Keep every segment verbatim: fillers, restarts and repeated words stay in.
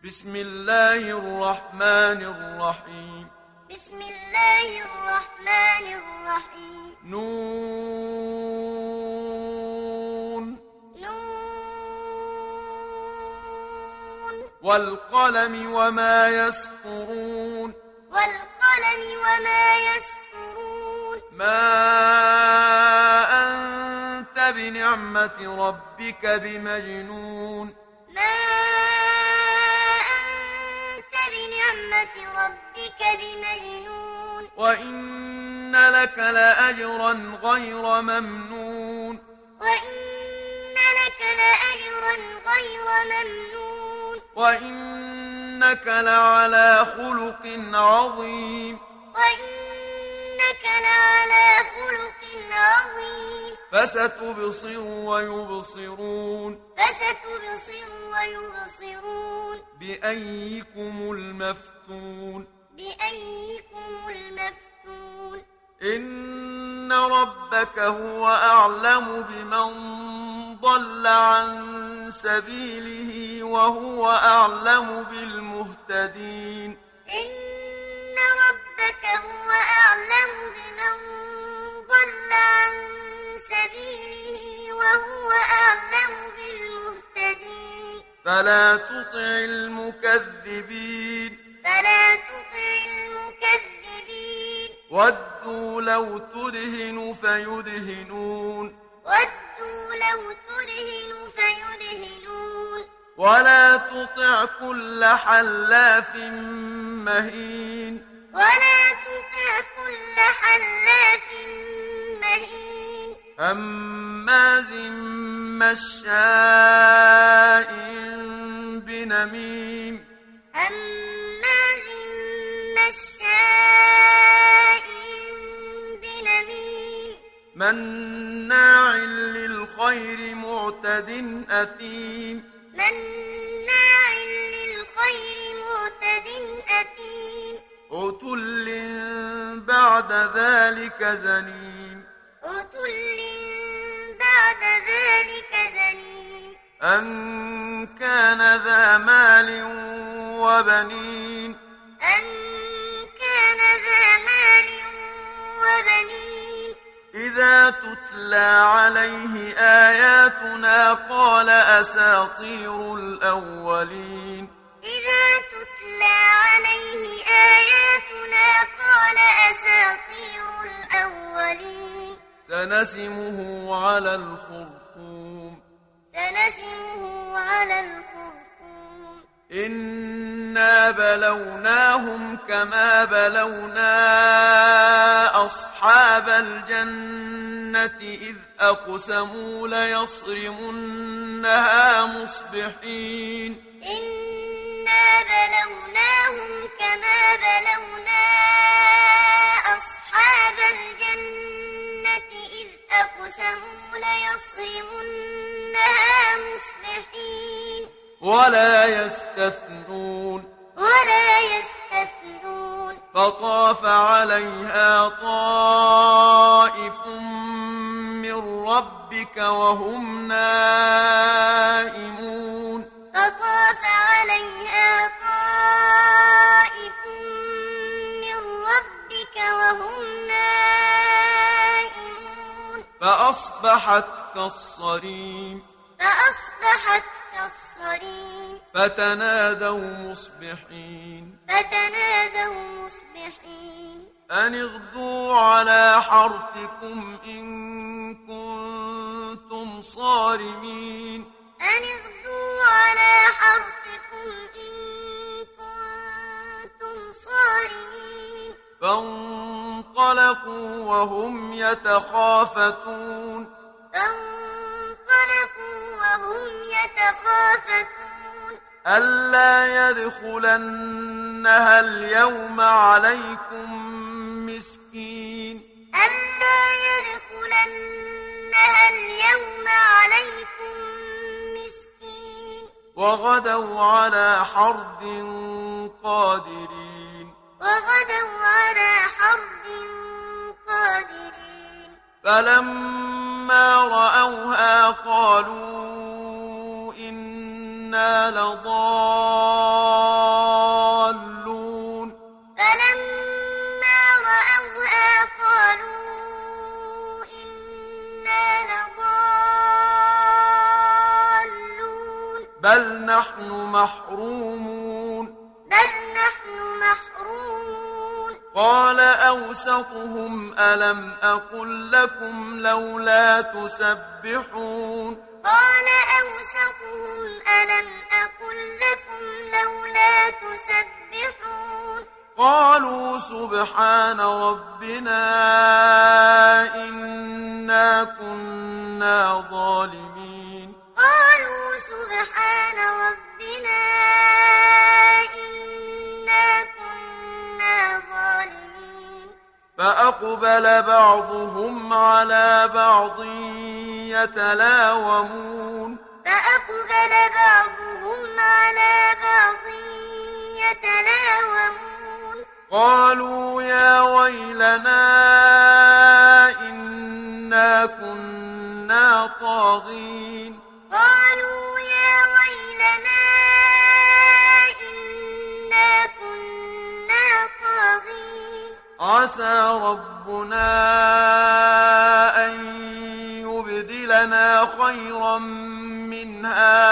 بسم الله الرحمن الرحيم بسم الله الرحمن الرحيم نون نون والقلم وما يسطرون والقلم وما يسطرون ما أنت بنعمة ربك بمجنون ما أنت بنعمة ربك بمجنون وإن لك لأجرا غير ممنون وإن لك لأجرا غير ممنون وإنك لعلى خلق عظيم وإنك لعلى خلق عظيم فستبصر ويبصرون فستبصر ويبصرون بأيكم المفتون بأيكم المفتون إن ربك هو أعلم بمن ضل عن سبيله وهو أعلم بالمهتدين إن ربك هو أعلم بمن ضل عن سبيله وهو أعلم بالمهتدين فلا تطع المكذبين فلا تطع المكذبين ودوا لو تدهن فيدهنون ودوا لو تدهن فيدهنون ولا تطع كل حلاف مهين ولا تطع كل حلاف مهين هماز مشاء بنميم هماز مشاء بنميم مناع للخير معتد أثيم مناع للخير معتد أثيم عتل بعد ذلك زنيم عتل بعد ذلك زنيم أن كان ذا مال وبنين أن كان ذا مال وبنين إذا تتلى عليه آياتنا قال أساطير الأولين إذا تتلى عليه آياتنا قال أساطير الأولين سنسمه على الخرطوم سنسمه على الخرطوم إنا بلوناهم كما بلونا أصحاب الجنة إذ أقسموا ليصرمنها مصبحين إنا بلوناهم كما بلونا أصحاب الجنة إذ أقسموا ليصرمنها مصبحين ولا يستثنون ولا يستثنون فطاف عليها طائف من ربك وهم نائمون فطاف عليها طائف من ربك وهم نائمون فأصبحت كالصريم فأصبحت كالصريم فتنادوا مصبحين فتنادوا مصبحين أن اغدوا على حرثكم إن كنتم صارمين أن اغدوا على حرثكم إن كنتم صارمين فانطلقوا وهم يتخافتون فانطلقوا وهم يتخافتون ألا يدخلنها اليوم عليكم مسكين ألا يدخلنها اليوم عليكم مسكين وغدوا على حرد قادرين وغدوا على حرد قادرين فلما رأوها قالوا إنا لضالون محرومون بل نحن محرومون قال أوسطهم ألم أقل لكم لولا تسبحون قال أوسطهم ألم أقل لكم لولا تسبحون قالوا سبحان ربنا إنا كنا ظالمين قالوا سبحان ربنا إنا كنا ظالمين فأقبل بعضهم على بعض يتلاومون فأقبل بعضهم على بعض يتلاومون قالوا يا ويلنا إنا كنا طاغين قالوا يا ويلنا إنا كنا طاغين عسى ربنا أن يبدلنا خيرا منها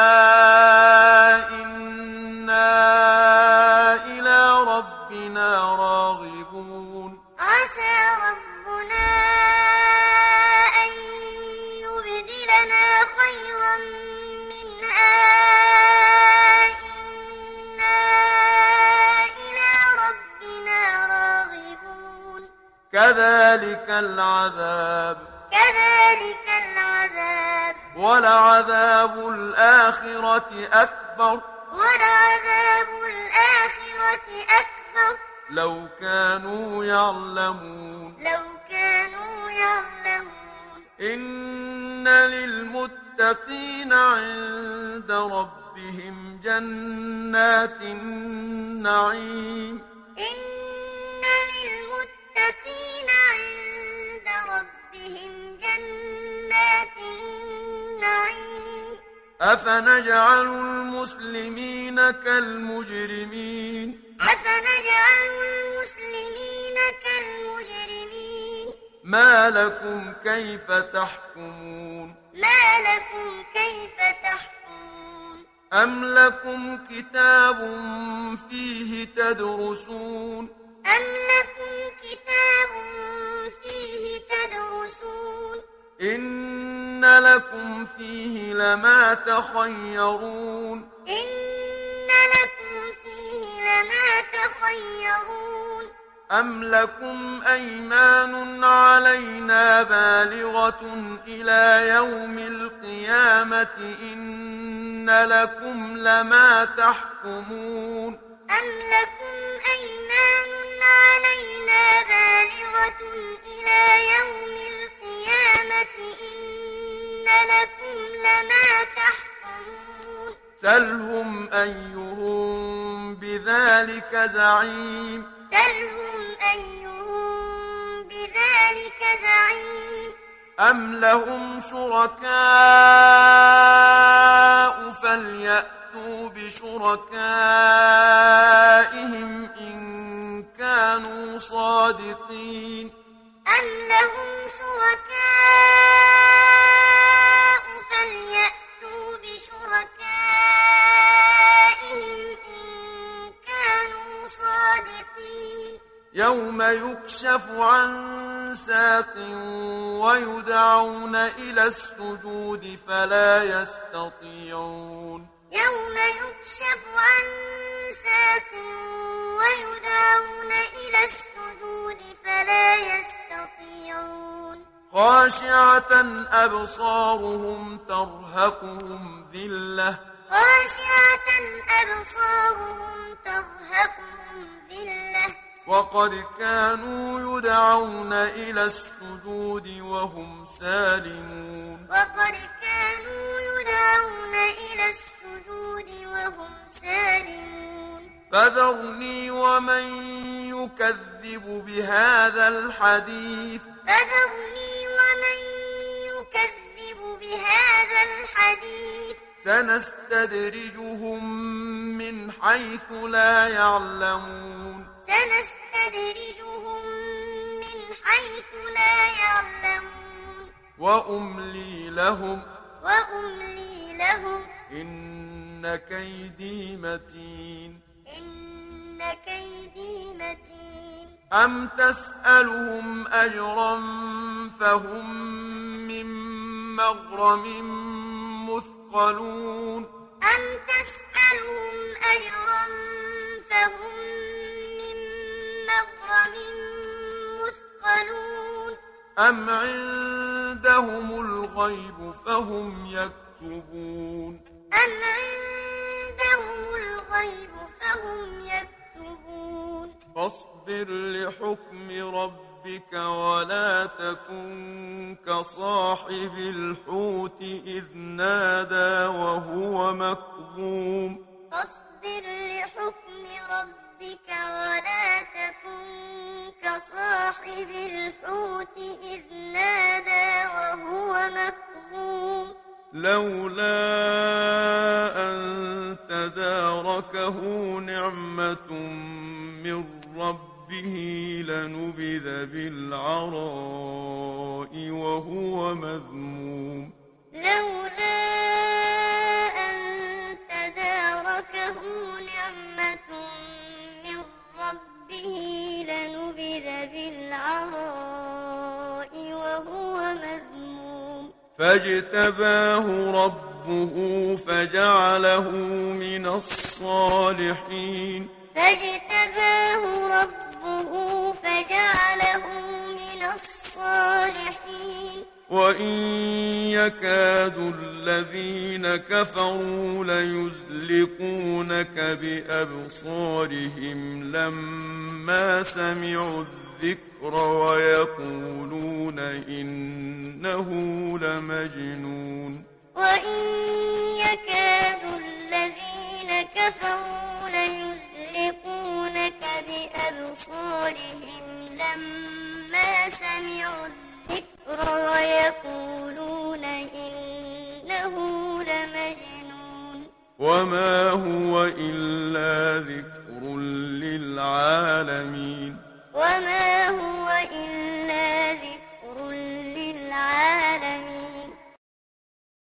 إنا إلى ربنا راغبون عسى ربنا أن يبدلنا خيرا منها إنا إلى ربنا راغبون كذلك العذاب كذلك العذاب ولعذاب الآخرة أكبر ولعذاب الآخرة أكبر لو كانوا يعلمون لو كانوا يعلمون إن للمتقين عند ربهم جنات النعيم إن للمتقين عند ربهم جنات النعيم أفنجعل المسلمين كالمجرمين أفنجعل المسلمين كالمجرمين ما لكم كيف تحكمون ما لكم كيف تحكمون أم لكم كتاب فيه تدرسون أم لكم كتاب فيه تدرسون إن لكم فيه لما تخيرون إن لكم فيه لما تخيرون أم لكم أيمان علينا بالغة إلى يوم القيامة إن لكم لما تحكمون أم لكم أيمان علينا بالغة إلى يوم القيامة إن لكم لما تحكمون سلهم أيهم بذلك زعيم سلهم أيهم بذلك زعيم أم لهم شركاء فليأتوا بشركائهم إن كانوا صادقين أم لهم شركاء فليأتوا بشركائهم إن كانوا صادقين يوم يكشف عن ساق ويدعون إلى السجود فلا يستطيعون يوم يكشف عن ساق ويدعون إلى السجود فلا يستطيعون خاشعة أبصارهم ترهقهم ذلة خاشعة أبصارهم ترهقهم ذلة وقد كانوا يدعون إلى السجود وهم سالمون وقد كانوا يدعون إلى السجود وهم سالمون فذرني ومن يكذب بهذا الحديث فذرني ومن يكذب بهذا الحديث سنستدرجهم من حيث لا يعلمون سنستدرجهم من حيث لا يعلمون وأملي لهم وأملي لهم إن إن كيدي متين إن كيدي متين أم تسألهم أجرا فهم من مغرم مثقلون أم تسألهم أجرا فهم من مغرم مثقلون أم عندهم الغيب فهم يكتبون أم عندهم الغيب فهم يكتبون فاصبر لحكم ربك ولا تكن كصاحب الحوت إذ نادى وهو مكظوم فاصبر لحكم ربك ولا تكن كصاحب الحوت إذ نادى وهو مكظوم لولا أن تداركه نعمة من ربه لنبذ بالعراء وهو مذموم لولا أن تداركه نعمة من ربه لنبذ بالعراء وهو مذموم فاجتباه ربه فجعله من الصالحين فاجتباه ربه فجعله من الصالحين وإن يكاد الذين كفروا ليزلقونك بأبصارهم لما سمعوا الذكر ويقولون إنه لمجنون وإن يكاد الذين كفروا ليزلقونك بأبصارهم لما سمعوا الذكر ويقولون إنه لمجنون وما هو إلا ذكر للعالمين وما هو إلا